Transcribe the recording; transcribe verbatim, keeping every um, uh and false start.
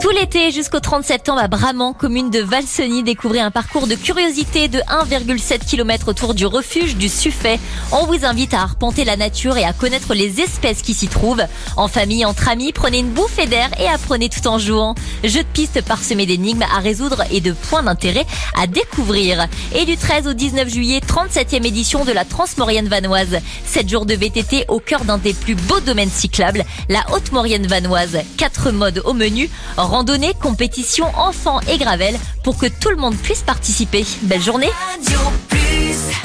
Tout l'été jusqu'au trente septembre à Bramant, commune de Valseny, découvrez un parcours de curiosité de un virgule sept kilomètres autour du refuge du Suffet. On vous invite à arpenter la nature et à connaître les espèces qui s'y trouvent. En famille, entre amis, prenez une bouffée d'air et apprenez tout en jouant. Jeux de pistes parsemés d'énigmes à résoudre et de points d'intérêt à découvrir. Et du treize au dix-neuf juillet, trente-septième édition de la Transmaurienne vanoise. sept jours de V T T au cœur d'un des plus beaux domaines cyclables, la Haute-Maurienne vanoise. quatre modes au menu, randonnée, compétition, enfants et gravel pour que tout le monde puisse participer. Belle journée.